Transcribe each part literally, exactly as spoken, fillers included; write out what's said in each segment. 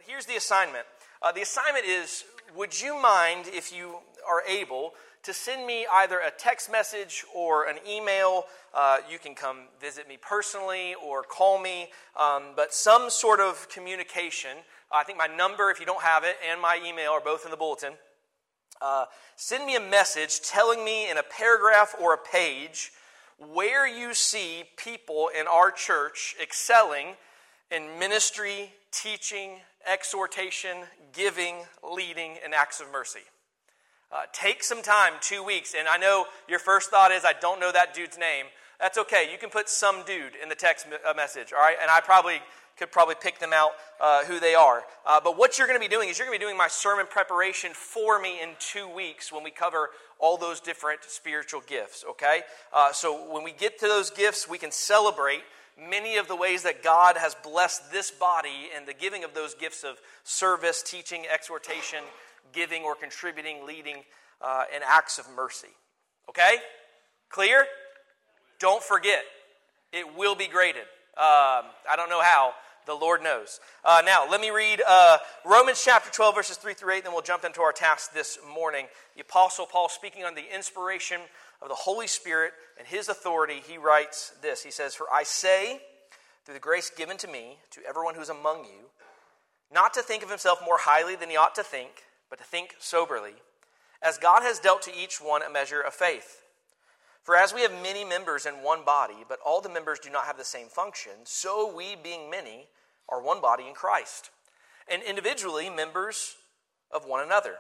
here's the assignment. Uh, the assignment is, would you mind, if you are able, to send me either a text message or an email. Uh, you can come visit me personally or call me, um, but some sort of communication. I think my number, if you don't have it, and my email are both in the bulletin. Uh, send me a message telling me in a paragraph or a page where you see people in our church excelling in ministry, teaching, exhortation, giving, leading, and acts of mercy. Uh, take some time, two weeks, and I know your first thought is, I don't know that dude's name. That's okay. You can put some dude in the text me- message, all right? And I probably could probably pick them out uh, who they are. Uh, but what you're going to be doing is you're going to be doing my sermon preparation for me in two weeks when we cover all those different spiritual gifts, okay? Uh, so when we get to those gifts, we can celebrate many of the ways that God has blessed this body and the giving of those gifts of service, teaching, exhortation, giving or contributing, leading, uh, and acts of mercy. Okay? Clear? Don't forget, it will be graded. Um, I don't know how. The Lord knows. Uh, now, let me read uh, Romans chapter twelve, verses three through eight, then we'll jump into our task this morning. The Apostle Paul, speaking on the inspiration of the Holy Spirit and his authority, he writes this. He says, "For I say, through the grace given to me, to everyone who is among you, not to think of himself more highly than he ought to think, but to think soberly, as God has dealt to each one a measure of faith. For as we have many members in one body, but all the members do not have the same function, so we, being many, are one body in Christ, and individually members of one another.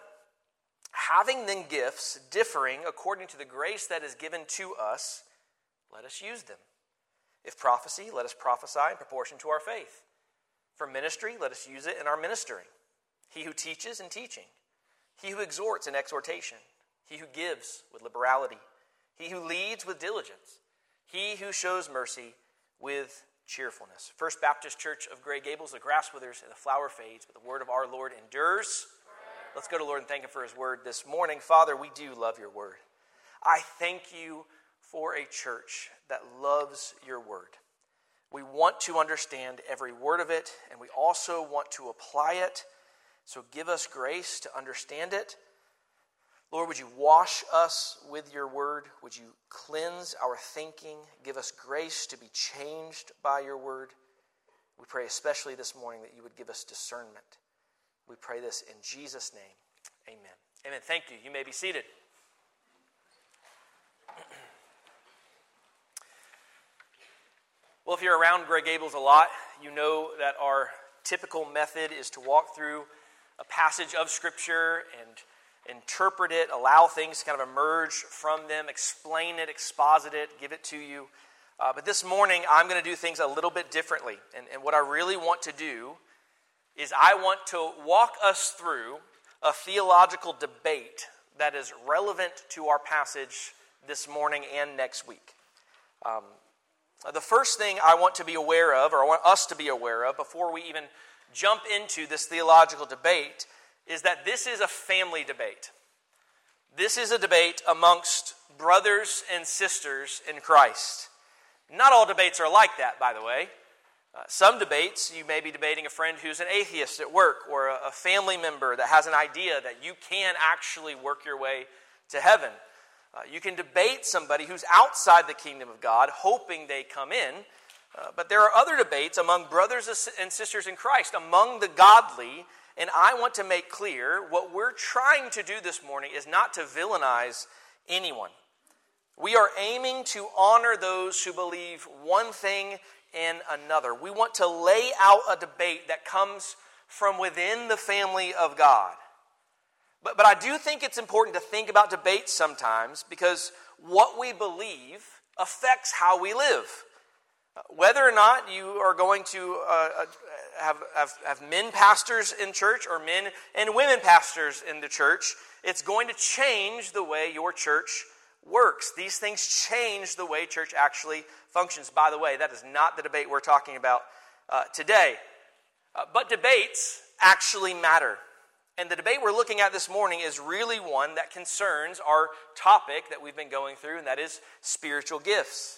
Having then gifts differing according to the grace that is given to us, let us use them. If prophecy, let us prophesy in proportion to our faith. For ministry, let us use it in our ministering. He who teaches in teaching. He who exhorts in exhortation. He who gives with liberality. He who leads with diligence. He who shows mercy with cheerfulness." First Baptist Church of Gray Gables, the grass withers and the flower fades, but the word of our Lord endures. Let's go to the Lord and thank him for his word this morning. Father, we do love your word. I thank you for a church that loves your word. We want to understand every word of it, and we also want to apply it. So give us grace to understand it. Lord, would you wash us with your word? Would you cleanse our thinking? Give us grace to be changed by your word. We pray especially this morning that you would give us discernment. We pray this in Jesus' name. Amen. Amen. Thank you. You may be seated. Well, if you're around Gray Gables a lot, you know that our typical method is to walk through a passage of Scripture and interpret it, allow things to kind of emerge from them, explain it, exposit it, give it to you. Uh, but this morning, I'm going to do things a little bit differently. And, and what I really want to do is I want to walk us through a theological debate that is relevant to our passage this morning and next week. Um, the first thing I want to be aware of, or I want us to be aware of, before we even jump into this theological debate, is that this is a family debate. This is a debate amongst brothers and sisters in Christ. Not all debates are like that, by the way. Uh, some debates, you may be debating a friend who's an atheist at work, or a, a family member that has an idea that you can actually work your way to heaven. Uh, you can debate somebody who's outside the kingdom of God, hoping they come in. Uh, but there are other debates among brothers and sisters in Christ, among the godly. And I want to make clear what we're trying to do this morning is not to villainize anyone. We are aiming to honor those who believe one thing and another. We want to lay out a debate that comes from within the family of God. But, but I do think it's important to think about debates sometimes, because what we believe affects how we live. Whether or not you are going to uh, have, have, have men pastors in church or men and women pastors in the church, it's going to change the way your church works. These things change the way church actually functions. By the way, that is not the debate we're talking about uh, today. Uh, but debates actually matter. And the debate we're looking at this morning is really one that concerns our topic that we've been going through, and that is spiritual gifts.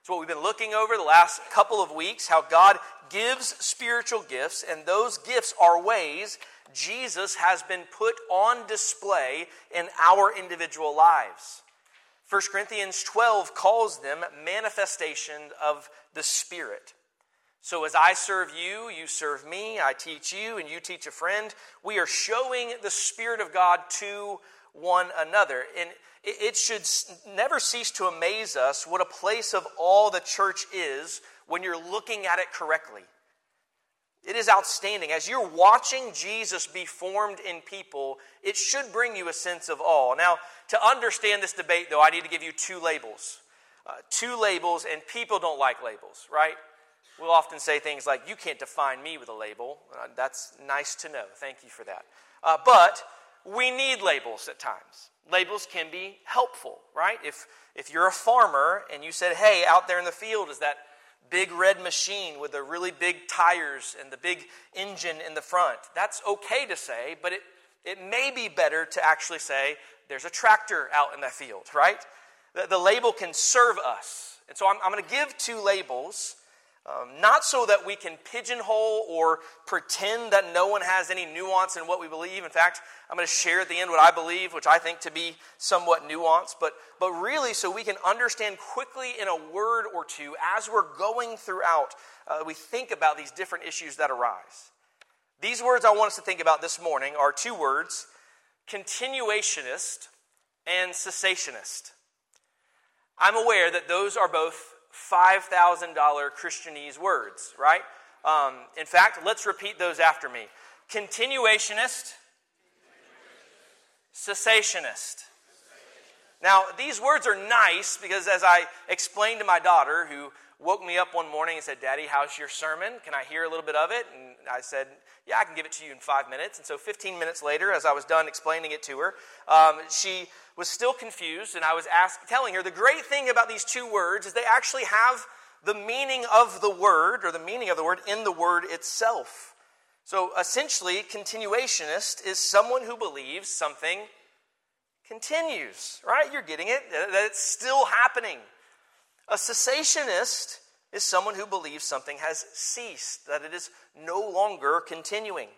It's what we've been looking over the last couple of weeks, how God gives spiritual gifts, and those gifts are ways Jesus has been put on display in our individual lives. First Corinthians twelve calls them manifestation of the Spirit. So as I serve you, you serve me, I teach you, and you teach a friend, we are showing the Spirit of God to one another. And it should never cease to amaze us what a place of awe the church is when you're looking at it correctly. It is outstanding. As you're watching Jesus be formed in people, it should bring you a sense of awe. Now, to understand this debate, though, I need to give you two labels. Uh, two labels, and people don't like labels, right? We'll often say things like, you can't define me with a label. Uh, that's nice to know. Thank you for that. Uh, but we need labels at times. Labels can be helpful, right? If if you're a farmer and you said, hey, out there in the field is that big red machine with the really big tires and the big engine in the front, that's okay to say, but it, it may be better to actually say, there's a tractor out in that field, right? The, the label can serve us. And so I'm, I'm going to give two labels. Um, not so that we can pigeonhole or pretend that no one has any nuance in what we believe. In fact, I'm going to share at the end what I believe, which I think to be somewhat nuanced, but, but really so we can understand quickly in a word or two as we're going throughout, uh, we think about these different issues that arise. These words I want us to think about this morning are two words, continuationist and cessationist. I'm aware that those are both five thousand dollars Christianese words, right? Um, in fact, let's repeat those after me. Continuationist, cessationist. Now, these words are nice because as I explained to my daughter, who woke me up one morning and said, Daddy, how's your sermon? Can I hear a little bit of it? And I said, yeah, I can give it to you in five minutes. And so fifteen minutes later, as I was done explaining it to her, um, she was still confused, and I was ask, telling her the great thing about these two words is they actually have the meaning of the word, or the meaning of the word in the word itself. So essentially, continuationist is someone who believes something continues, right? You're getting it, that it's still happening. A cessationist is someone who believes something has ceased, that it is no longer continuing.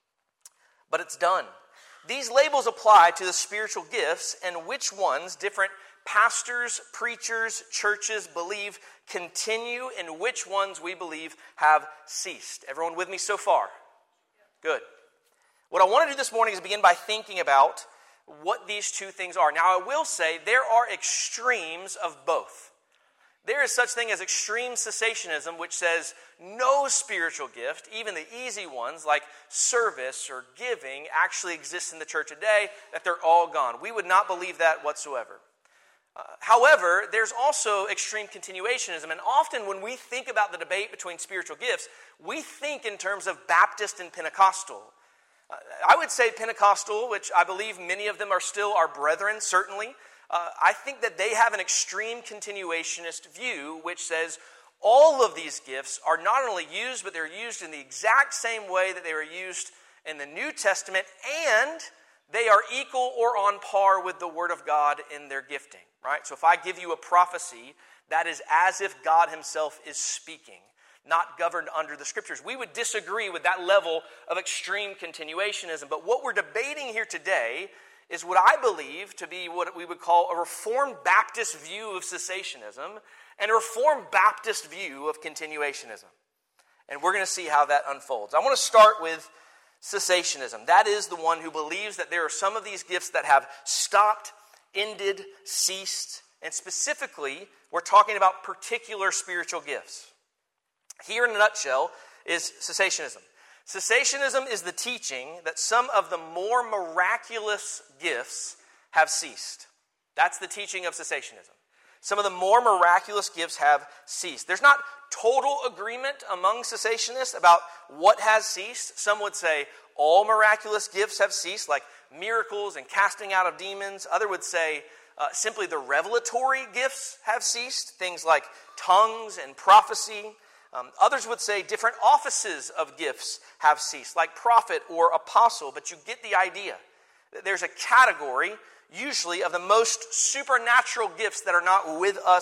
But it's done. These labels apply to the spiritual gifts and which ones different pastors, preachers, churches believe continue and which ones we believe have ceased. Everyone with me so far? Good. What I want to do this morning is begin by thinking about what these two things are. Now, I will say there are extremes of both. There is such thing as extreme cessationism, which says no spiritual gift, even the easy ones like service or giving, actually exists in the church today, that they're all gone. We would not believe that whatsoever. Uh, however, there's also extreme continuationism, and often when we think about the debate between spiritual gifts, we think in terms of Baptist and Pentecostal. Uh, I would say Pentecostal, which I believe many of them are still our brethren, certainly. Uh, I think that they have an extreme continuationist view, which says all of these gifts are not only used, but they're used in the exact same way that they were used in the New Testament, and they are equal or on par with the Word of God in their gifting, right? So if I give you a prophecy, that is as if God himself is speaking, not governed under the Scriptures. We would disagree with that level of extreme continuationism, but what we're debating here today is what I believe to be what we would call a Reformed Baptist view of cessationism and a Reformed Baptist view of continuationism. And we're going to see how that unfolds. I want to start with cessationism. That is the one who believes that there are some of these gifts that have stopped, ended, ceased, and specifically, we're talking about particular spiritual gifts. Here in a nutshell is cessationism. Cessationism is the teaching that some of the more miraculous gifts have ceased. That's the teaching of cessationism. Some of the more miraculous gifts have ceased. There's not total agreement among cessationists about what has ceased. Some would say all miraculous gifts have ceased, like miracles and casting out of demons. Others would say uh, simply the revelatory gifts have ceased, things like tongues and prophecy. Um, others would say different offices of gifts have ceased, like prophet or apostle, but you get the idea. There's a category, usually, of the most supernatural gifts that are not with us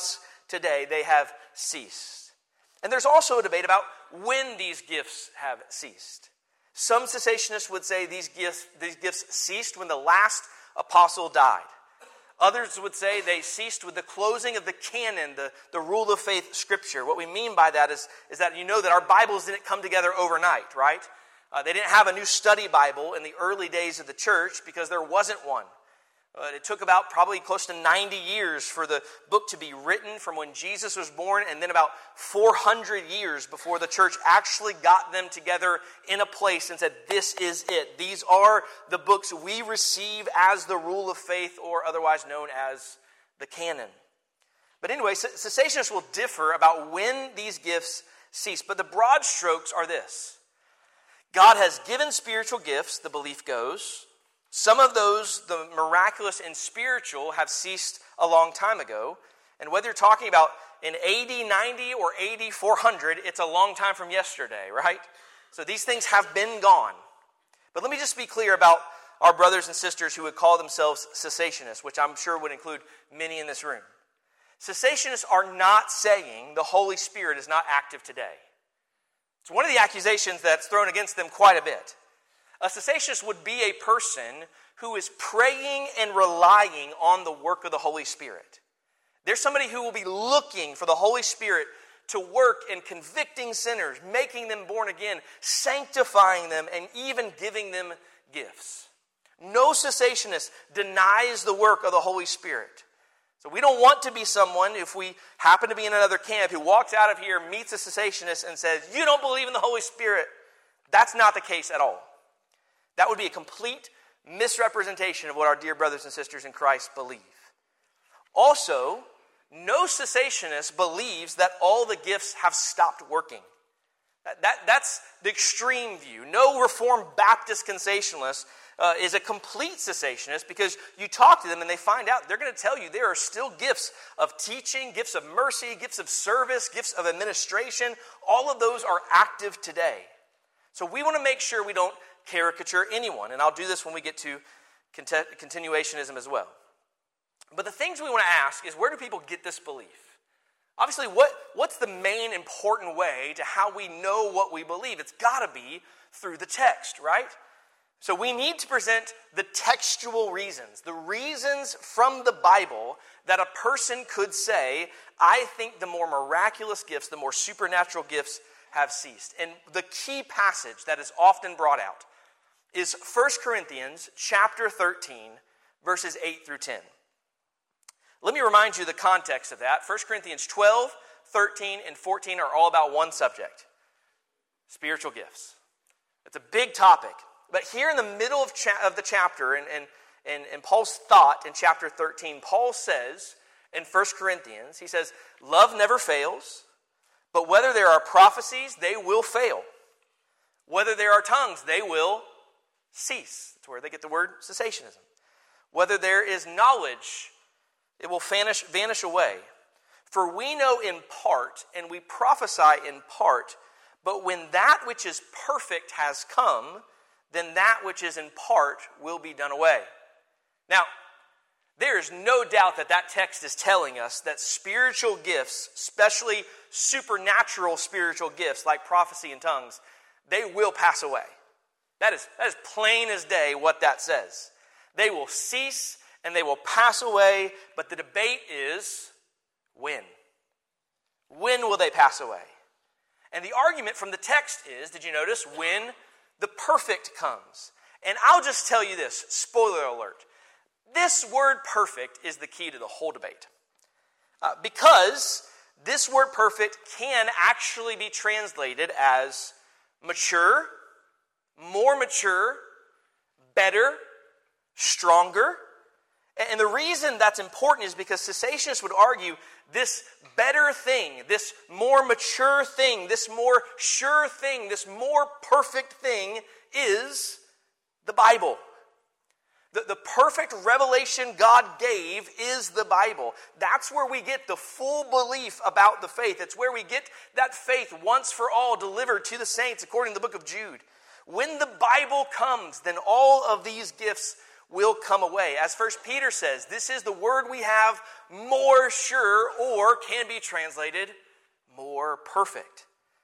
today, they have ceased. And there's also a debate about when these gifts have ceased. Some cessationists would say these gifts, these gifts ceased when the last apostle died. Others would say they ceased with the closing of the canon, the, the rule of faith scripture. What we mean by that is, is that you know that our Bibles didn't come together overnight, right? Uh, they didn't have a new study Bible in the early days of the church because there wasn't one. Uh, it took about probably close to ninety years for the book to be written from when Jesus was born, and then about four hundred years before the church actually got them together in a place and said, this is it. These are the books we receive as the rule of faith, or otherwise known as the canon. But anyway, cessationists will differ about when these gifts cease, but the broad strokes are this. God has given spiritual gifts, the belief goes. Some of those, the miraculous and spiritual, have ceased a long time ago. And whether you're talking about in A D ninety or A D four hundred, it's a long time from yesterday, right? So these things have been gone. But let me just be clear about our brothers and sisters who would call themselves cessationists, which I'm sure would include many in this room. Cessationists are not saying the Holy Spirit is not active today. It's one of the accusations that's thrown against them quite a bit. A cessationist would be a person who is praying and relying on the work of the Holy Spirit. There's somebody who will be looking for the Holy Spirit to work in convicting sinners, making them born again, sanctifying them, and even giving them gifts. No cessationist denies the work of the Holy Spirit. So we don't want to be someone, if we happen to be in another camp, who walks out of here, meets a cessationist, and says, you don't believe in the Holy Spirit. That's not the case at all. That would be a complete misrepresentation of what our dear brothers and sisters in Christ believe. Also, no cessationist believes that all the gifts have stopped working. That, that, that's the extreme view. No Reformed Baptist cessationist uh, is a complete cessationist, because you talk to them and they find out, they're going to tell you there are still gifts of teaching, gifts of mercy, gifts of service, gifts of administration. All of those are active today. So we want to make sure we don't caricature anyone, and I'll do this when we get to continuationism as well. But the things we want to ask is, where do people get this belief? Obviously, what, what's the main important way to how we know what we believe? It's got to be through the text, right? So we need to present the textual reasons, the reasons from the Bible that a person could say, I think the more miraculous gifts, the more supernatural gifts have ceased. And the key passage that is often brought out is First Corinthians chapter thirteen, verses eight through ten. Let me remind you the context of that. First Corinthians twelve, thirteen, and fourteen are all about one subject: spiritual gifts. It's a big topic. But here in the middle of, cha- of the chapter, and, and, and, and Paul's thought in chapter thirteen, Paul says in First Corinthians, he says, love never fails, but whether there are prophecies, they will fail. Whether there are tongues, they will cease. That's where they get the word cessationism. Whether there is knowledge, it will vanish, vanish away. For we know in part, and we prophesy in part, but when that which is perfect has come, then that which is in part will be done away. Now, there is no doubt that that text is telling us that spiritual gifts, especially supernatural spiritual gifts like prophecy and tongues, they will pass away. That is, that is plain as day what that says. They will cease and they will pass away, but the debate is when. When will they pass away? And the argument from the text is, did you notice, when the perfect comes. And I'll just tell you this, spoiler alert. This word perfect is the key to the whole debate. Uh, because this word perfect can actually be translated as mature, more mature, better, stronger. And the reason that's important is because cessationists would argue this better thing, this more mature thing, this more sure thing, this more perfect thing is the Bible. The, the perfect revelation God gave is the Bible. That's where we get the full belief about the faith. It's where we get that faith once for all delivered to the saints according to the book of Jude. When the Bible comes, then all of these gifts will come away. As First Peter says, this is the word we have, more sure, or can be translated more perfect.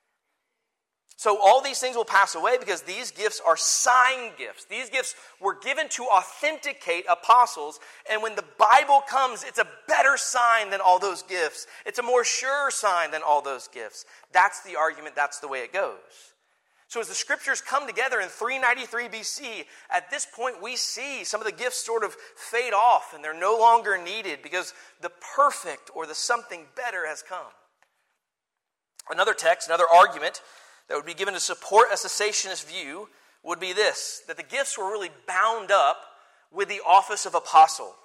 So all these things will pass away because these gifts are sign gifts. These gifts were given to authenticate apostles. And when the Bible comes, it's a better sign than all those gifts. It's a more sure sign than all those gifts. That's the argument. That's the way it goes. So as the scriptures come together in three ninety-three B C, at this point we see some of the gifts sort of fade off and they're no longer needed because the perfect or the something better has come. Another text, another argument that would be given to support a cessationist view would be this, that the gifts were really bound up with the office of apostle.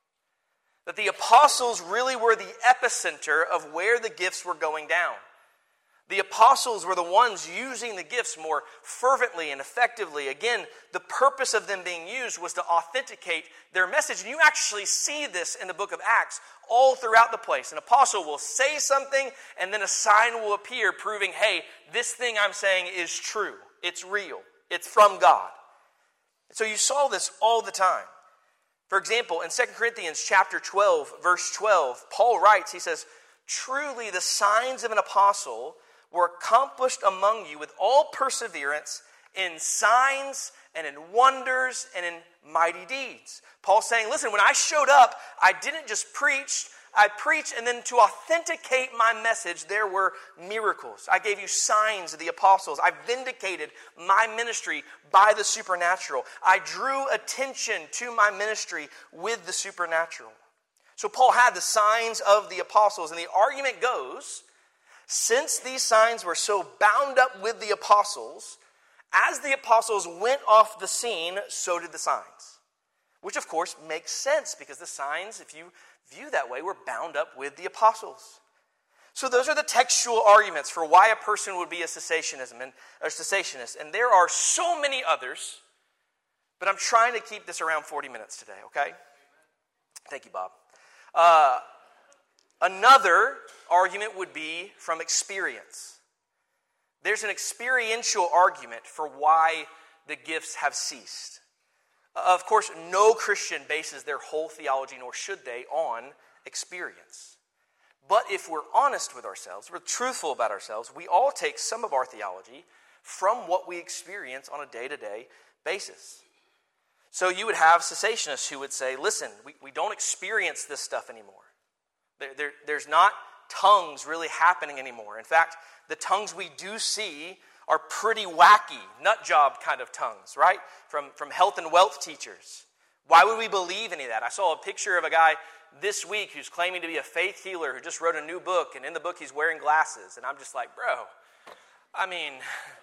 That the apostles really were the epicenter of where the gifts were going down. The apostles were the ones using the gifts more fervently and effectively. Again, the purpose of them being used was to authenticate their message. And you actually see this in the book of Acts all throughout the place. An apostle will say something and then a sign will appear proving, hey, this thing I'm saying is true. It's real. It's from God. So you saw this all the time. For example, in Second Corinthians chapter twelve, verse twelve, Paul writes, he says, truly the signs of an apostle were accomplished among you with all perseverance in signs and in wonders and in mighty deeds. Paul's saying, listen, when I showed up, I didn't just preach, I preached, and then to authenticate my message, there were miracles. I gave you signs of the apostles. I vindicated my ministry by the supernatural. I drew attention to my ministry with the supernatural. So Paul had the signs of the apostles, and the argument goes, since these signs were so bound up with the apostles, as the apostles went off the scene, so did the signs. Which of course makes sense because the signs, if you view that way, were bound up with the apostles. So those are the textual arguments for why a person would be a cessationism and or cessationist. And there are so many others, but I'm trying to keep this around forty minutes today, okay? Thank you, Bob. Uh, Another argument would be from experience. There's an experiential argument for why the gifts have ceased. Of course, no Christian bases their whole theology, nor should they, on experience. But if we're honest with ourselves, we're truthful about ourselves, we all take some of our theology from what we experience on a day-to-day basis. So you would have cessationists who would say, listen, we, we don't experience this stuff anymore. There, there, there's not tongues really happening anymore. In fact, the tongues we do see are pretty wacky, nut job kind of tongues, right? From, from health and wealth teachers. Why would we believe any of that? I saw a picture of a guy this week who's claiming to be a faith healer who just wrote a new book, and in the book he's wearing glasses. And I'm just like, bro, I mean,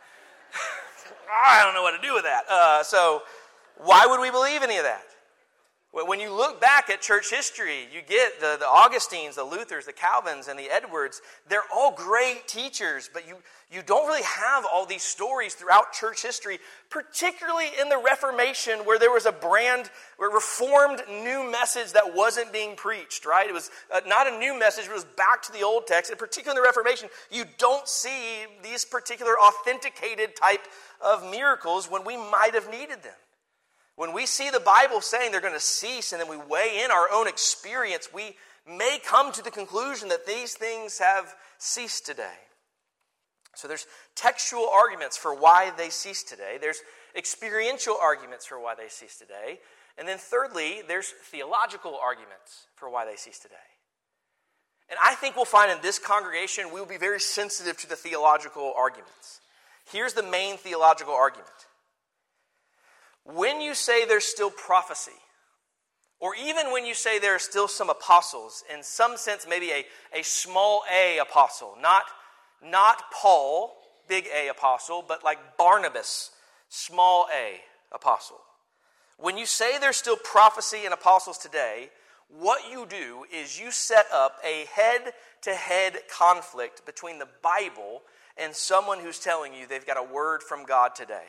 I don't know what to do with that. Uh, so why would we believe any of that? When you look back at church history, you get the, the Augustines, the Luthers, the Calvins, and the Edwards. They're all great teachers, but you, you don't really have all these stories throughout church history, particularly in the Reformation where there was a brand, a reformed new message that wasn't being preached, right? It was uh, not a new message, it was back to the old text. And particularly in the Reformation, you don't see these particular authenticated type of miracles when we might have needed them. When we see the Bible saying they're going to cease and then we weigh in our own experience, we may come to the conclusion that these things have ceased today. So there's textual arguments for why they cease today. There's experiential arguments for why they cease today. And then thirdly, there's theological arguments for why they cease today. And I think we'll find in this congregation we will be very sensitive to the theological arguments. Here's the main theological argument. When you say there's still prophecy, or even when you say there are still some apostles, in some sense maybe a, a small a apostle, not, not Paul, big A apostle, but like Barnabas, small a apostle. When you say there's still prophecy and apostles today, what you do is you set up a head-to-head conflict between the Bible and someone who's telling you they've got a word from God today.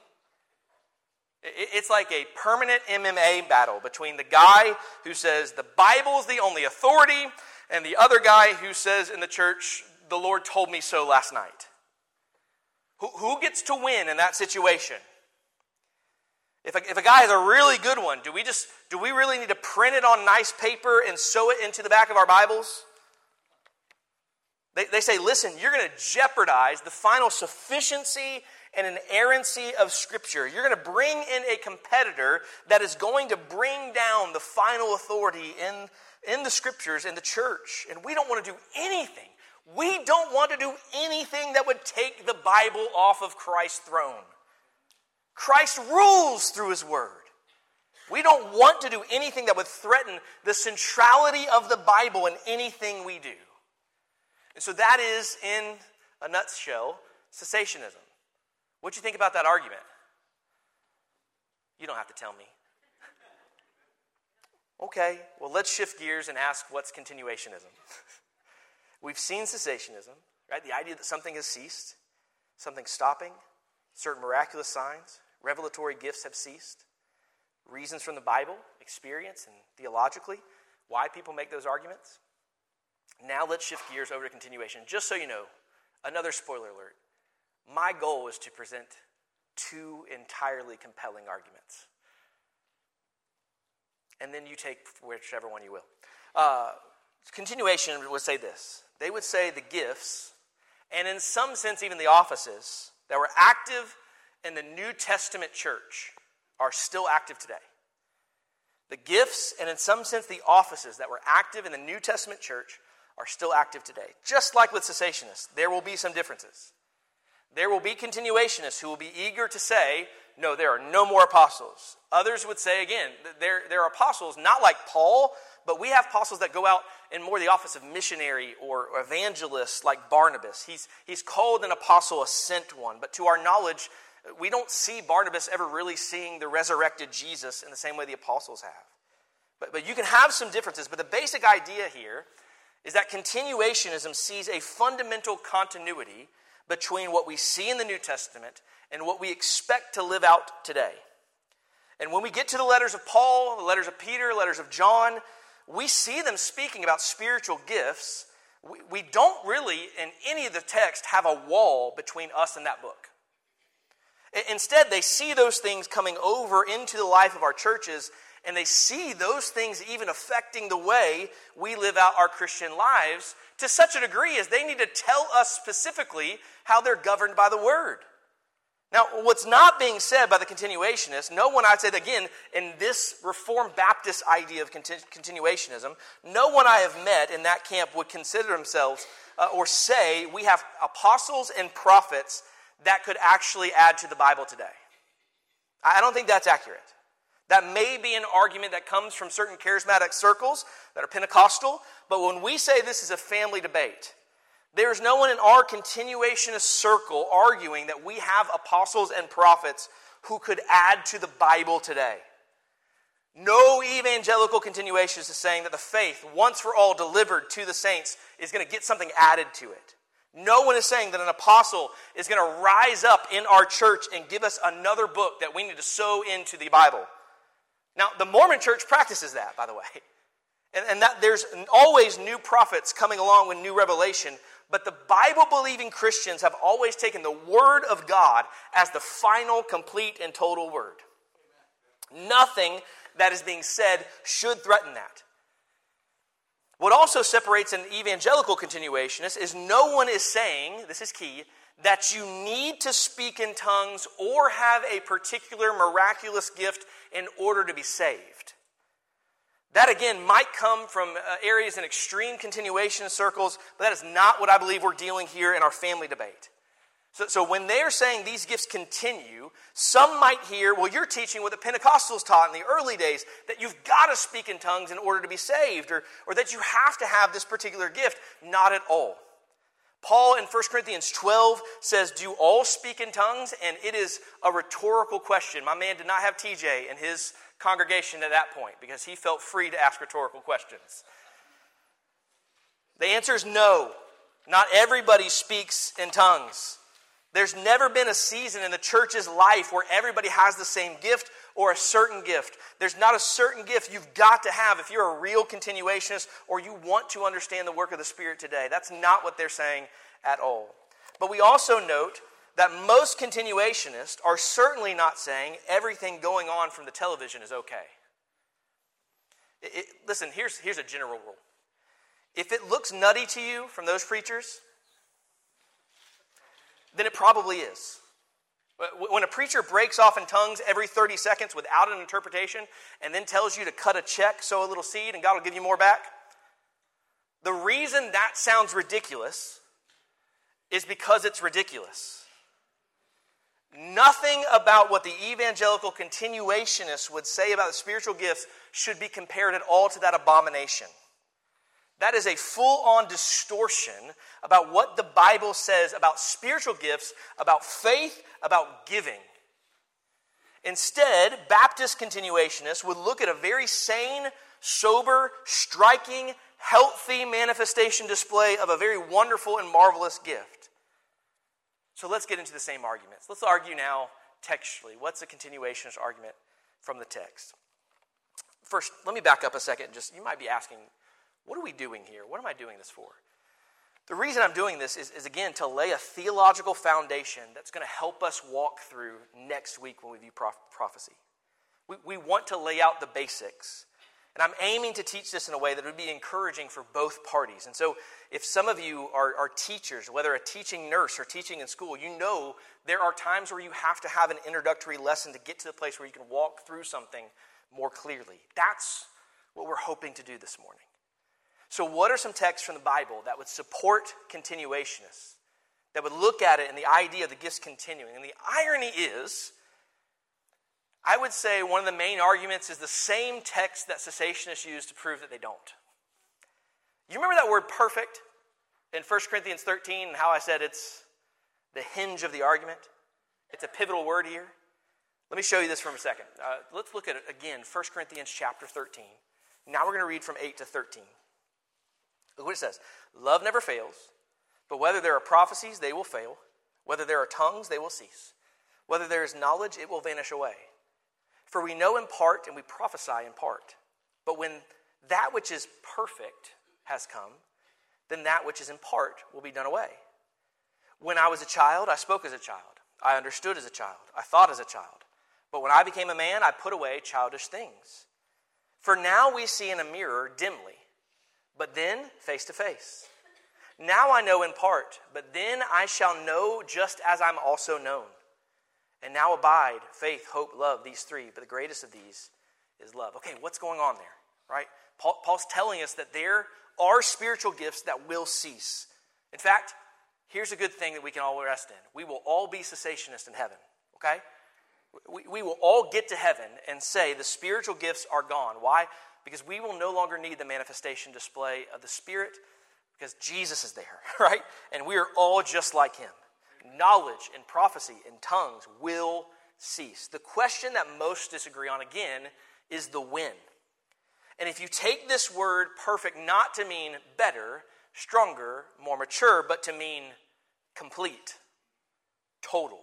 It's like a permanent M M A battle between the guy who says the Bible is the only authority and the other guy who says in the church, the Lord told me so last night. Who, who gets to win in that situation? If If a, if a guy has a really good one, do we just do we really need to print it on nice paper and sew it into the back of our Bibles? They, they say, listen, you're going to jeopardize the final sufficiency and inerrancy of Scripture. You're going to bring in a competitor that is going to bring down the final authority in, in the Scriptures, in the church. And we don't want to do anything. We don't want to do anything that would take the Bible off of Christ's throne. Christ rules through His Word. We don't want to do anything that would threaten the centrality of the Bible in anything we do. And so that is, in a nutshell, cessationism. What do you think about that argument? You don't have to tell me. Okay, well, let's shift gears and ask what's continuationism. We've seen cessationism, right? The idea that something has ceased, something stopping, certain miraculous signs, revelatory gifts have ceased, reasons from the Bible, experience, and theologically, why people make those arguments. Now let's shift gears over to continuation. Just so you know, another spoiler alert. My goal is to present two entirely compelling arguments. And then you take whichever one you will. Uh, continuation would say this. They would say the gifts, and in some sense even the offices, that were active in the New Testament church are still active today. The gifts, and in some sense the offices that were active in the New Testament church are still active today. Just like with cessationists, there will be some differences. There will be continuationists who will be eager to say, no, there are no more apostles. Others would say, again, there, there are apostles, not like Paul, but we have apostles that go out in more the office of missionary or evangelist like Barnabas. He's, he's called an apostle, a sent one, but to our knowledge, we don't see Barnabas ever really seeing the resurrected Jesus in the same way the apostles have. But, but you can have some differences, but the basic idea here is that continuationism sees a fundamental continuity between what we see in the New Testament and what we expect to live out today. And when we get to the letters of Paul, the letters of Peter, letters of John, we see them speaking about spiritual gifts. We, we don't really, in any of the text, have a wall between us and that book. Instead, they see those things coming over into the life of our churches, and they see those things even affecting the way we live out our Christian lives to such a degree as they need to tell us specifically how they're governed by the Word. Now, what's not being said by the continuationists, no one, I'd say again, in this Reformed Baptist idea of continu- continuationism, no one I have met in that camp would consider themselves uh, or say we have apostles and prophets that could actually add to the Bible today. I don't think that's accurate. That may be an argument that comes from certain charismatic circles that are Pentecostal, but when we say this is a family debate, there is no one in our continuationist circle arguing that we have apostles and prophets who could add to the Bible today. No evangelical continuationist is saying that the faith, once for all delivered to the saints, is going to get something added to it. No one is saying that an apostle is going to rise up in our church and give us another book that we need to sew into the Bible. Now, the Mormon church practices that, by the way. And, and that there's always new prophets coming along with new revelation. But the Bible-believing Christians have always taken the Word of God as the final, complete, and total Word. Nothing that is being said should threaten that. What also separates an evangelical continuationist is no one is saying, this is key, that you need to speak in tongues or have a particular miraculous gift in order to be saved. That again might come from uh, areas in extreme continuation circles, but that is not what I believe we're dealing here in our family debate. So, so when they're saying these gifts continue, some might hear, well, you're teaching what the Pentecostals taught in the early days, that you've got to speak in tongues in order to be saved, or, or that you have to have this particular gift. Not at all. Paul in First Corinthians twelve says, do all speak in tongues? And it is a rhetorical question. My man did not have T J in his congregation at that point because he felt free to ask rhetorical questions. The answer is no. Not everybody speaks in tongues. There's never been a season in the church's life where everybody has the same gift or a certain gift. There's not a certain gift you've got to have if you're a real continuationist or you want to understand the work of the Spirit today. That's not what they're saying at all. But we also note that most continuationists are certainly not saying everything going on from the television is okay. It, it, listen, here's, here's a general rule. If it looks nutty to you from those preachers, then it probably is. When a preacher breaks off in tongues every thirty seconds without an interpretation and then tells you to cut a check, sow a little seed, and God will give you more back, the reason that sounds ridiculous is because it's ridiculous. Nothing about what the evangelical continuationists would say about the spiritual gifts should be compared at all to that abomination. That is a full-on distortion about what the Bible says about spiritual gifts, about faith, about giving. Instead, Baptist continuationists would look at a very sane, sober, striking, healthy manifestation display of a very wonderful and marvelous gift. So let's get into the same arguments. Let's argue now textually. What's a continuationist argument from the text? First, let me back up a second. Just you might be asking, what are we doing here? What am I doing this for? The reason I'm doing this is, is again, to lay a theological foundation that's going to help us walk through next week when we view prof- prophecy. We, we want to lay out the basics. And I'm aiming to teach this in a way that would be encouraging for both parties. And so if some of you are, are teachers, whether a teaching nurse or teaching in school, you know there are times where you have to have an introductory lesson to get to the place where you can walk through something more clearly. That's what we're hoping to do this morning. So what are some texts from the Bible that would support continuationists, that would look at it and the idea of the gifts continuing? And the irony is, I would say one of the main arguments is the same text that cessationists use to prove that they don't. You remember that word perfect in First Corinthians thirteen and how I said it's the hinge of the argument? It's a pivotal word here. Let me show you this for a second. Uh, let's look at it again, First Corinthians chapter thirteen. Now we're going to read from eight to thirteen. Look what it says. Love never fails, but whether there are prophecies, they will fail. Whether there are tongues, they will cease. Whether there is knowledge, it will vanish away. For we know in part and we prophesy in part. But when that which is perfect has come, then that which is in part will be done away. When I was a child, I spoke as a child. I understood as a child. I thought as a child. But when I became a man, I put away childish things. For now we see in a mirror dimly, but then face to face. Now I know in part, but then I shall know just as I'm also known. And now abide faith, hope, love, these three, but the greatest of these is love. Okay, what's going on there, right? Paul, Paul's telling us that there are spiritual gifts that will cease. In fact, here's a good thing that we can all rest in. We will all be cessationists in heaven, okay? We, we will all get to heaven and say the spiritual gifts are gone. Why? Because we will no longer need the manifestation display of the Spirit because Jesus is there, right? And we are all just like him. Knowledge and prophecy and tongues will cease. The question that most disagree on, again, is the when. And if you take this word perfect not to mean better, stronger, more mature, but to mean complete, total,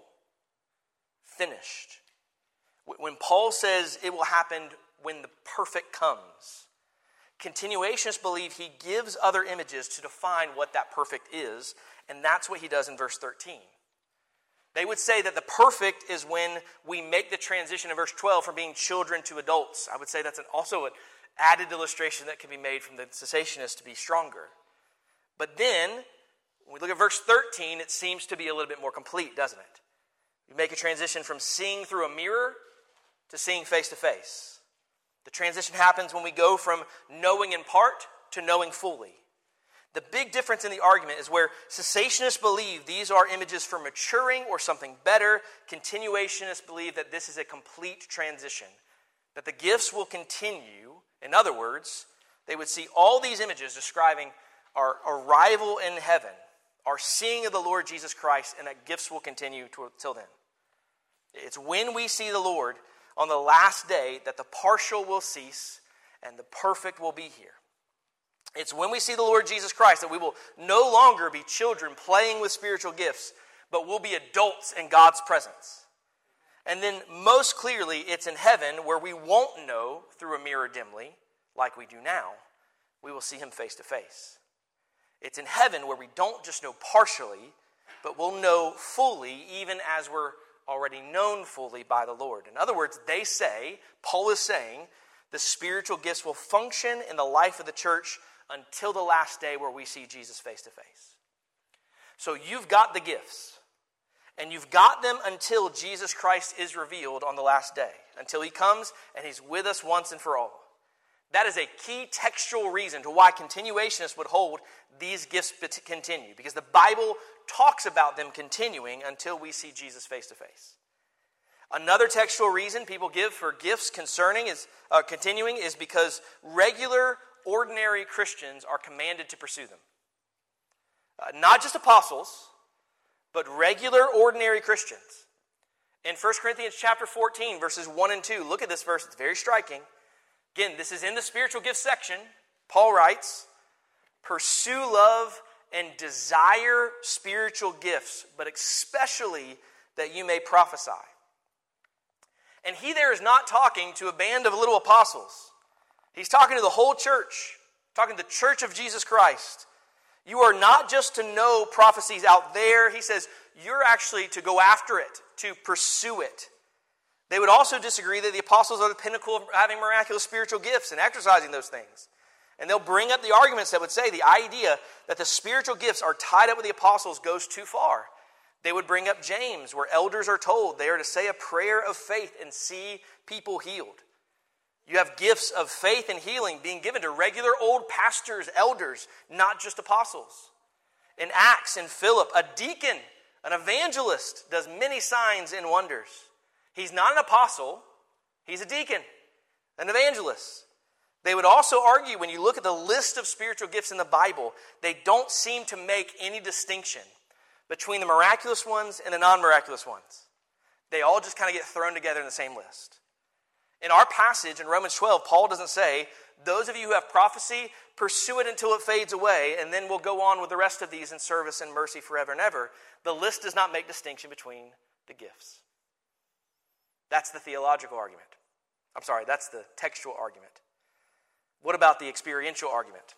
finished. When Paul says it will happen when the perfect comes, continuationists believe he gives other images to define what that perfect is, and that's what he does in verse thirteen. They would say that the perfect is when we make the transition in verse twelve from being children to adults. I would say that's an, also an added illustration that can be made from the cessationists to be stronger. But then, when we look at verse thirteen, it seems to be a little bit more complete, doesn't it? We make a transition from seeing through a mirror to seeing face to face. The transition happens when we go from knowing in part to knowing fully. The big difference in the argument is where cessationists believe these are images for maturing or something better. Continuationists believe that this is a complete transition, that the gifts will continue. In other words, they would see all these images describing our arrival in heaven, our seeing of the Lord Jesus Christ, and that gifts will continue till then. It's when we see the Lord on the last day that the partial will cease and the perfect will be here. It's when we see the Lord Jesus Christ that we will no longer be children playing with spiritual gifts, but we'll be adults in God's presence. And then most clearly, it's in heaven where we won't know through a mirror dimly, like we do now. We will see him face to face. It's in heaven where we don't just know partially, but we'll know fully even as we're already known fully by the Lord. In other words, they say, Paul is saying, the spiritual gifts will function in the life of the church until the last day where we see Jesus face to face. So you've got the gifts, and you've got them until Jesus Christ is revealed on the last day, until he comes and he's with us once and for all. That is a key textual reason to why continuationists would hold these gifts to continue, because the Bible talks about them continuing until we see Jesus face to face. Another textual reason people give for gifts concerning is uh, continuing is because regular, ordinary Christians are commanded to pursue them. Uh, not just apostles, but regular, ordinary Christians. In First Corinthians chapter fourteen, verses one and two, look at this verse, it's very striking. Again, this is in the spiritual gifts section. Paul writes, "Pursue love and desire spiritual gifts, but especially that you may prophesy." And he there is not talking to a band of little apostles. He's talking to the whole church, talking to the church of Jesus Christ. You are not just to know prophecies out there. He says you're actually to go after it, to pursue it. They would also disagree that the apostles are the pinnacle of having miraculous spiritual gifts and exercising those things. And they'll bring up the arguments that would say the idea that the spiritual gifts are tied up with the apostles goes too far. They would bring up James, where elders are told they are to say a prayer of faith and see people healed. You have gifts of faith and healing being given to regular old pastors, elders, not just apostles. In Acts, in Philip, a deacon, an evangelist, does many signs and wonders. He's not an apostle, he's a deacon, an evangelist. They would also argue, when you look at the list of spiritual gifts in the Bible, they don't seem to make any distinction between the miraculous ones and the non-miraculous ones. They all just kind of get thrown together in the same list. In our passage in Romans twelve, Paul doesn't say, those of you who have prophecy, pursue it until it fades away, and then we'll go on with the rest of these in service and mercy forever and ever. The list does not make distinction between the gifts. That's the theological argument. I'm sorry, that's the textual argument. What about the experiential argument?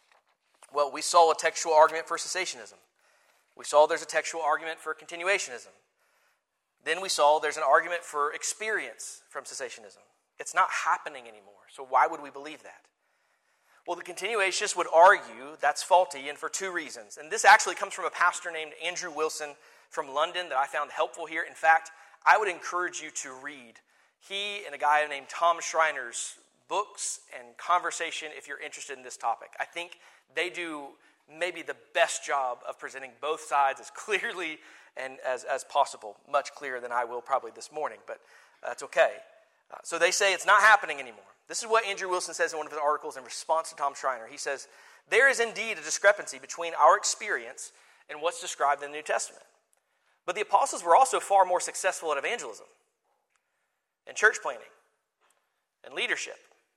Well, we saw a textual argument for cessationism. We saw there's a textual argument for continuationism. Then we saw there's an argument for experience from cessationism. It's not happening anymore, so why would we believe that? Well, the continuationists would argue that's faulty, and for two reasons. And this actually comes from a pastor named Andrew Wilson from London that I found helpful here. In fact, I would encourage you to read he and a guy named Tom Schreiner's books and conversation if you're interested in this topic. I think they do maybe the best job of presenting both sides as clearly and as, as possible, much clearer than I will probably this morning, but that's okay. Uh, so they say it's not happening anymore. This is what Andrew Wilson says in one of his articles in response to Tom Schreiner. He says, there is indeed a discrepancy between our experience and what's described in the New Testament. But the apostles were also far more successful at evangelism and church planting and leadership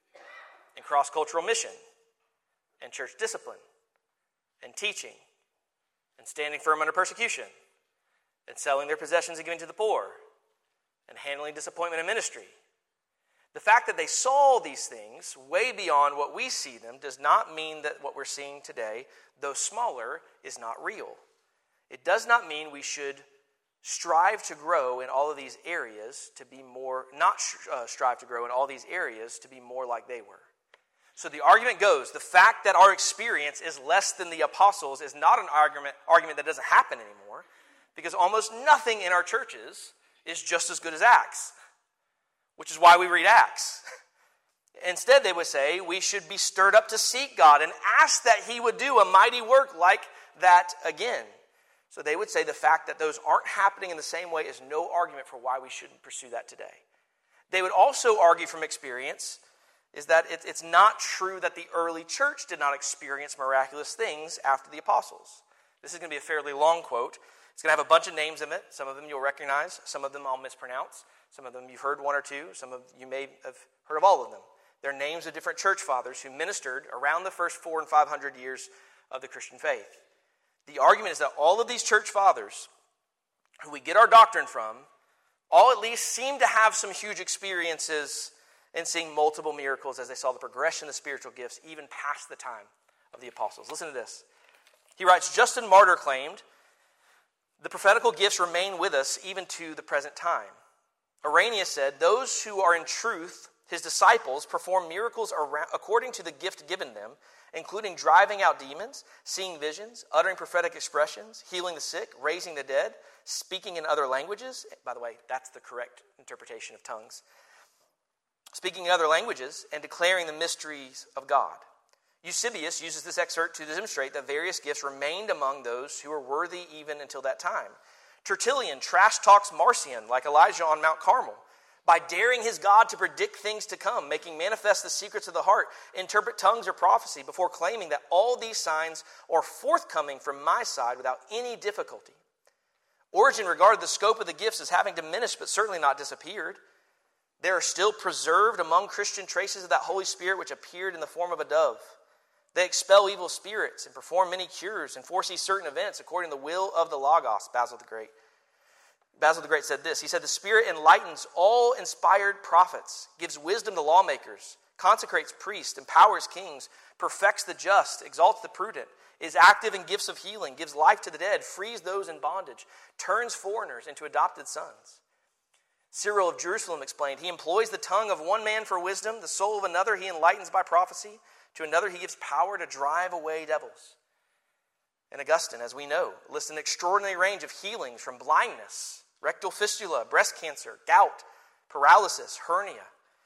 and cross-cultural mission and church discipline and teaching and standing firm under persecution and selling their possessions and giving to the poor and handling disappointment in ministry. The fact that they saw these things way beyond what we see them does not mean that what we're seeing today, though smaller, is not real. It does not mean we should strive to grow in all of these areas to be more, not uh, strive to grow in all these areas to be more like they were. So the argument goes, the fact that our experience is less than the apostles is not an argument, argument that doesn't happen anymore, because almost nothing in our churches is just as good as Acts, which is why we read Acts. Instead, they would say we should be stirred up to seek God and ask that he would do a mighty work like that again. So they would say the fact that those aren't happening in the same way is no argument for why we shouldn't pursue that today. They would also argue from experience is that it, it's not true that the early church did not experience miraculous things after the apostles. This is going to be a fairly long quote. It's going to have a bunch of names in it. Some of them you'll recognize. Some of them I'll mispronounce. Some of them you've heard one or two. Some of you may have heard of all of them. They're names of different church fathers who ministered around the first four and five hundred years of the Christian faith. The argument is that all of these church fathers who we get our doctrine from all at least seem to have some huge experiences in seeing multiple miracles as they saw the progression of the spiritual gifts even past the time of the apostles. Listen to this. He writes, Justin Martyr claimed, The prophetical gifts remain with us even to the present time. Irenaeus said, those who are in truth his disciples perform miracles according to the gift given them, including driving out demons, seeing visions, uttering prophetic expressions, healing the sick, raising the dead, speaking in other languages. By the way, that's the correct interpretation of tongues. Speaking in other languages and declaring the mysteries of God. Eusebius uses this excerpt to demonstrate that various gifts remained among those who were worthy even until that time. Tertullian trash talks Marcion like Elijah on Mount Carmel by daring his God to predict things to come, making manifest the secrets of the heart, interpret tongues or prophecy, before claiming that all these signs are forthcoming from my side without any difficulty. Origen regarded the scope of the gifts as having diminished but certainly not disappeared. There are still preserved among Christian traces of that Holy Spirit which appeared in the form of a dove. They expel evil spirits and perform many cures and foresee certain events according to the will of the Logos, Basil the Great. Basil the Great said this. He said, the Spirit enlightens all inspired prophets, gives wisdom to lawmakers, consecrates priests, empowers kings, perfects the just, exalts the prudent, is active in gifts of healing, gives life to the dead, frees those in bondage, turns foreigners into adopted sons. Cyril of Jerusalem explained, he employs the tongue of one man for wisdom, the soul of another he enlightens by prophecy, to another he gives power to drive away devils. And Augustine, as we know, lists an extraordinary range of healings from blindness, rectal fistula, breast cancer, gout, paralysis, hernia,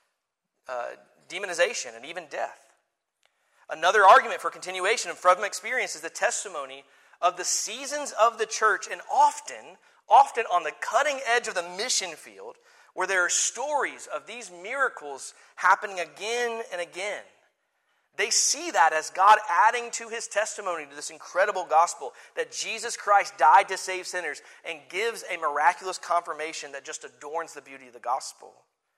uh, demonization, and even death. Another argument for continuation from experience is the testimony of the seasons of the church, and often, often on the cutting edge of the mission field, where there are stories of these miracles happening again and again. They see that as God adding to his testimony to this incredible gospel that Jesus Christ died to save sinners and gives a miraculous confirmation that just adorns the beauty of the gospel.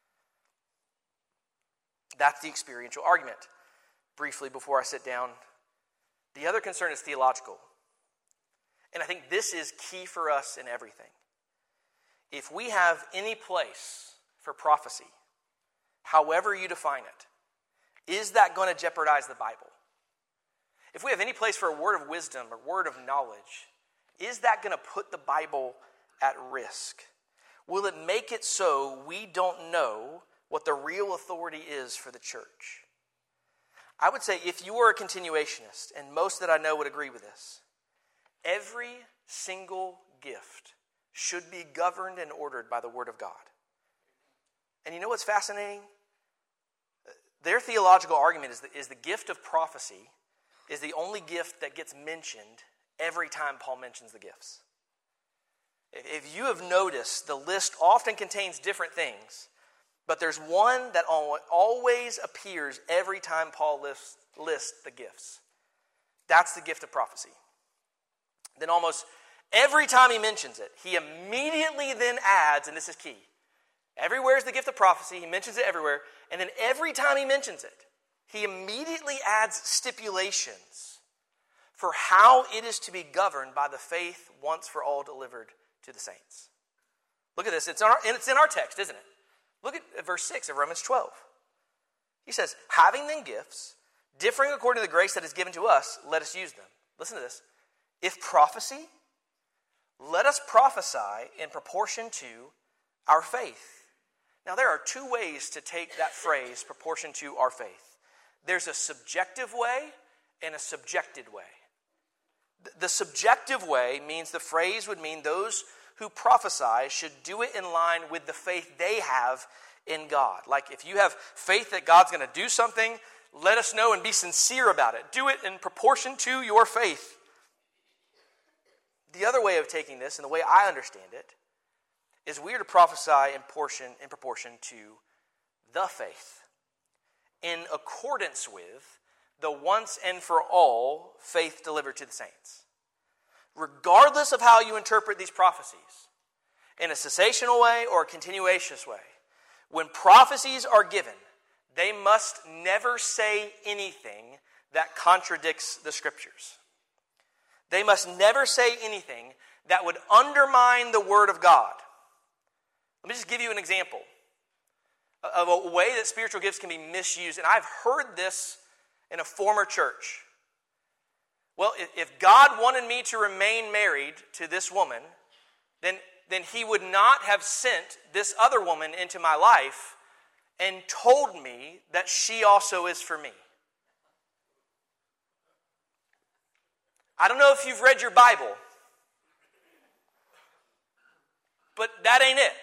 That's the experiential argument. Briefly, before I sit down, the other concern is theological. And I think this is key for us in everything. If we have any place for prophecy, however you define it, is that going to jeopardize the Bible? If we have any place for a word of wisdom or word of knowledge, is that going to put the Bible at risk? Will it make it so we don't know what the real authority is for the church? I would say if you are a continuationist, and most that I know would agree with this, every single gift should be governed and ordered by the Word of God. And you know what's fascinating? Their theological argument is that is the gift of prophecy is the only gift that gets mentioned every time Paul mentions the gifts. If you have noticed, the list often contains different things, but there's one that always appears every time Paul lists, lists the gifts. That's the gift of prophecy. Then almost every time he mentions it, he immediately then adds, and this is key, everywhere is the gift of prophecy, he mentions it everywhere, and then every time he mentions it, he immediately adds stipulations for how it is to be governed by the faith once for all delivered to the saints. Look at this, it's in our, it's in our text, isn't it? Look at verse six of Romans twelve. He says, having then gifts, differing according to the grace that is given to us, let us use them. Listen to this. If prophecy, let us prophesy in proportion to our faith. Now, there are two ways to take that phrase, proportion to our faith. There's a subjective way and a subjected way. The subjective way means the phrase would mean those who prophesy should do it in line with the faith they have in God. Like if you have faith that God's going to do something, let us know and be sincere about it. Do it in proportion to your faith. The other way of taking this, and the way I understand it, is we are to prophesy in portion in proportion to the faith, in accordance with the once and for all faith delivered to the saints. Regardless of how you interpret these prophecies, in a cessational way or a continuationist way, when prophecies are given, they must never say anything that contradicts the Scriptures. They must never say anything that would undermine the Word of God. Let me just give you an example of a way that spiritual gifts can be misused. And I've heard this in a former church. Well, if God wanted me to remain married to this woman, then, then he would not have sent this other woman into my life and told me that she also is for me. I don't know if you've read your Bible, but that ain't it.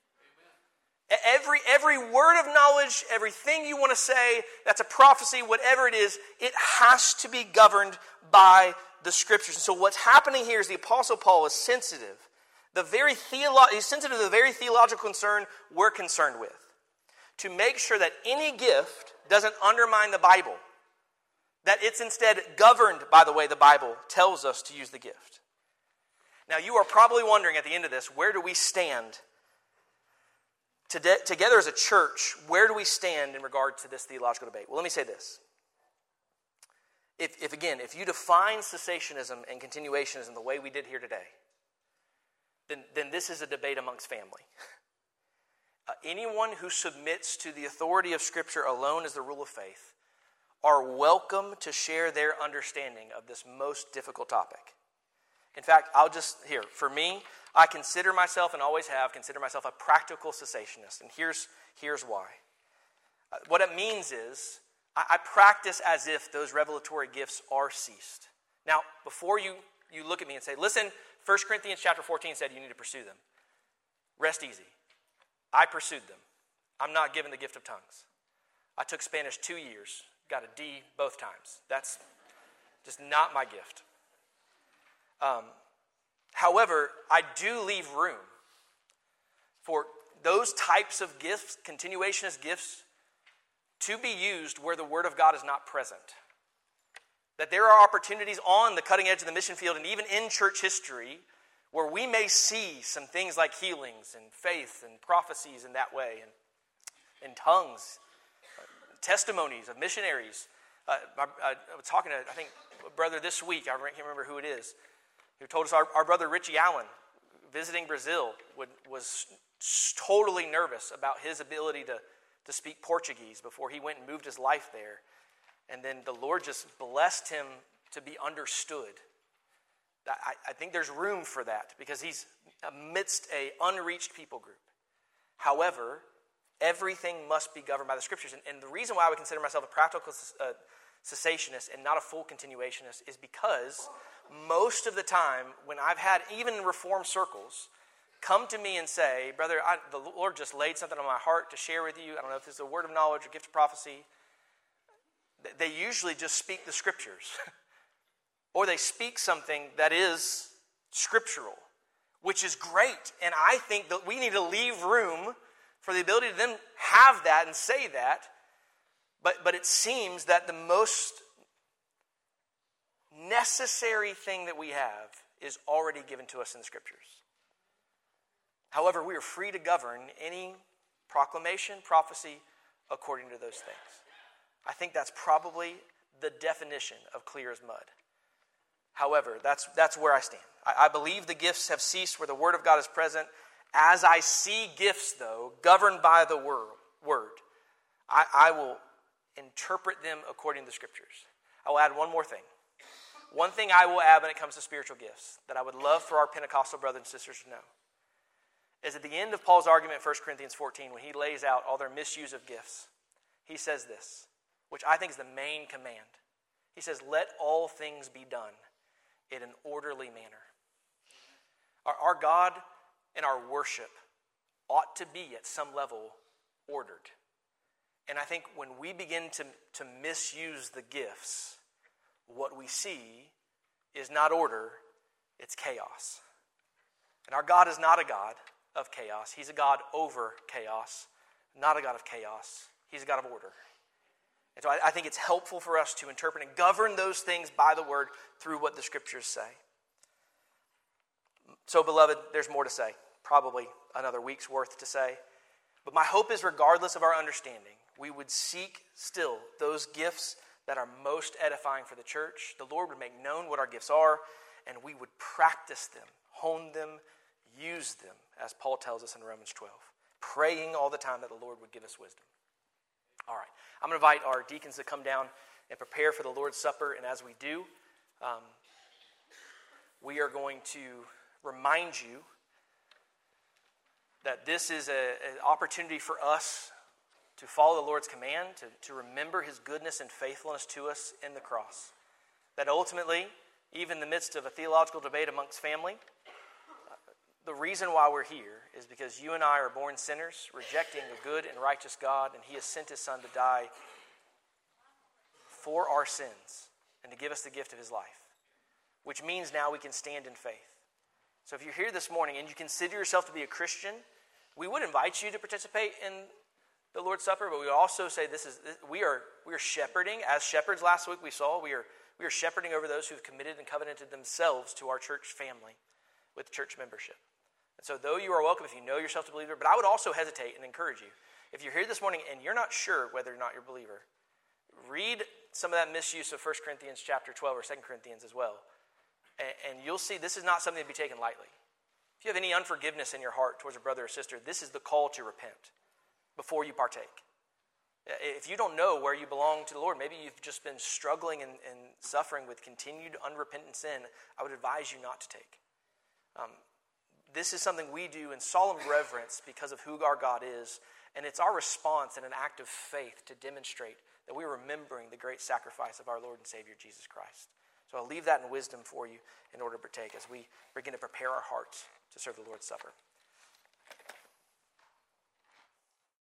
Every, every word of knowledge, everything you want to say, that's a prophecy, whatever it is, it has to be governed by the Scriptures. And so what's happening here is the Apostle Paul is sensitive. The very theolo- he's sensitive to the very theological concern we're concerned with. To make sure that any gift doesn't undermine the Bible. That it's instead governed by the way the Bible tells us to use the gift. Now you are probably wondering at the end of this, where do we stand Today, together as a church? Where do we stand in regard to this theological debate? Well, let me say this. If, if again, if you define cessationism and continuationism the way we did here today, then, then this is a debate amongst family. Uh, anyone who submits to the authority of Scripture alone as the rule of faith are welcome to share their understanding of this most difficult topic. In fact, I'll just, here, for me, I consider myself, and always have, consider myself a practical cessationist. And here's, here's why. Uh, what it means is, I, I practice as if those revelatory gifts are ceased. Now, before you, you look at me and say, listen, First Corinthians chapter fourteen said you need to pursue them. Rest easy. I pursued them. I'm not given the gift of tongues. I took Spanish two years, got a D both times. That's just not my gift. Um, however, I do leave room for those types of gifts, continuationist gifts, to be used where the Word of God is not present. That there are opportunities on the cutting edge of the mission field and even in church history where we may see some things like healings and faith and prophecies in that way, and, and tongues, uh, testimonies of missionaries. Uh, I, I was talking to, I think, a brother this week, I can't remember who it is, who told us our, our brother Richie Allen, visiting Brazil, would, was totally nervous about his ability to, to speak Portuguese before he went and moved his life there. And then the Lord just blessed him to be understood. I, I think there's room for that because he's amidst an unreached people group. However, everything must be governed by the Scriptures. And, and the reason why I would consider myself a practical uh, cessationist and not a full continuationist is because most of the time when I've had, even in Reformed circles, come to me and say, brother, I, the Lord just laid something on my heart to share with you. I don't know if it's a word of knowledge or gift of prophecy. They usually just speak the Scriptures. Or they speak something that is scriptural, which is great. And I think that we need to leave room for the ability to then have that and say that. But, but it seems that the most necessary thing that we have is already given to us in the Scriptures. However, we are free to govern any proclamation, prophecy, according to those things. I think that's probably the definition of clear as mud. However, that's, that's where I stand. I, I believe the gifts have ceased where the Word of God is present. As I see gifts, though, governed by the word, word I, I will interpret them according to the Scriptures. I will add one more thing. One thing I will add when it comes to spiritual gifts that I would love for our Pentecostal brothers and sisters to know is at the end of Paul's argument in First Corinthians fourteen, when he lays out all their misuse of gifts, he says this, which I think is the main command. He says, let all things be done in an orderly manner. Our, our God and our worship ought to be at some level ordered. And I think when we begin to, to misuse the gifts, what we see is not order, it's chaos. And our God is not a God of chaos. He's a God over chaos, not a God of chaos. He's a God of order. And so I, I think it's helpful for us to interpret and govern those things by the Word through what the Scriptures say. So, beloved, there's more to say. Probably another week's worth to say. But my hope is, regardless of our understanding, we would seek still those gifts that are most edifying for the church. The Lord would make known what our gifts are, and we would practice them, hone them, use them, as Paul tells us in Romans twelve, praying all the time that the Lord would give us wisdom. All right, I'm going to invite our deacons to come down and prepare for the Lord's Supper, and as we do, um, we are going to remind you that this is a, an opportunity for us to follow the Lord's command, to, to remember his goodness and faithfulness to us in the cross. That ultimately, even in the midst of a theological debate amongst family, uh, the reason why we're here is because you and I are born sinners, rejecting a good and righteous God, and he has sent his Son to die for our sins and to give us the gift of his life, which means now we can stand in faith. So if you're here this morning and you consider yourself to be a Christian, we would invite you to participate in the Lord's Supper, but we would also say this is this, we are we are shepherding as shepherds. Last week we saw we are we are shepherding over those who've committed and covenanted themselves to our church family with church membership. And so though you are welcome if you know yourself to be a believer, but I would also hesitate and encourage you. If you're here this morning and you're not sure whether or not you're a believer, read some of that misuse of First Corinthians chapter twelve or Second Corinthians as well. And, and you'll see this is not something to be taken lightly. If you have any unforgiveness in your heart towards a brother or sister, this is the call to repent before you partake. If you don't know where you belong to the Lord, maybe you've just been struggling and, and suffering with continued unrepentant sin, I would advise you not to take. Um, this is something we do in solemn reverence because of who our God is, and it's our response in an act of faith to demonstrate that we're remembering the great sacrifice of our Lord and Savior, Jesus Christ. So I'll leave that in wisdom for you in order to partake as we begin to prepare our hearts to serve the Lord's Supper.